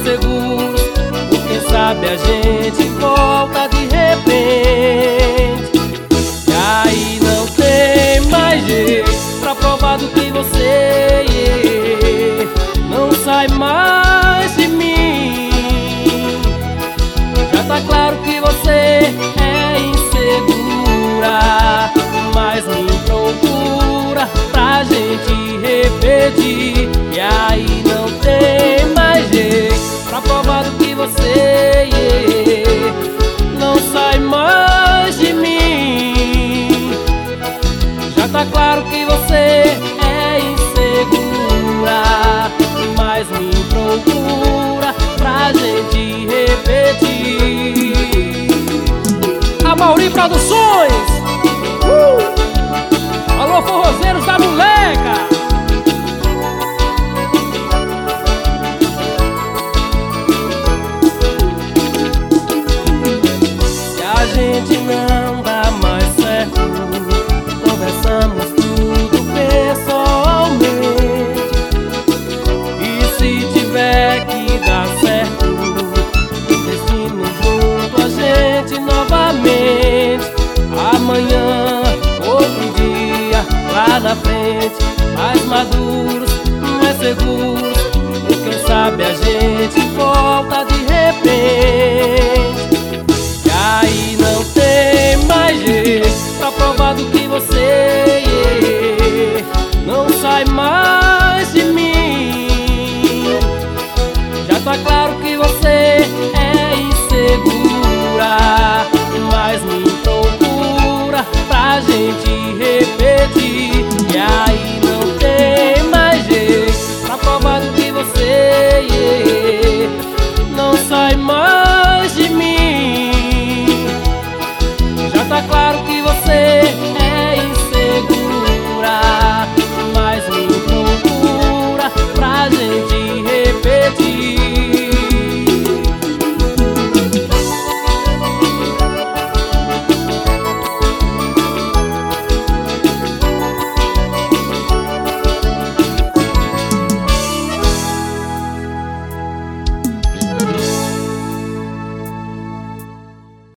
seguros. Quem sabe a gente volta de repente. E aí não tem mais jeito pra provar do que você não sai mais de mim. Já tá claro que você é insegura, mas me procura pra gente repetir. E aí não tem mais jeito pra provar do que você não sai mais de mim. Já tá claro que você é insegura, mas me procura pra gente repetir. Amauri Produções, alô forrozeiros da moleca. Se a gente não dá mais certo, conversamos tudo pessoalmente. E se tiver que dar certo, destino junto a gente novamente. Amanhã, outro dia, lá na frente, mais maduros, mais seguros. E quem sabe a gente volta de repente. E aí não tem mais jeito pra provar do que você não sai mais de mim. Já tá claro que você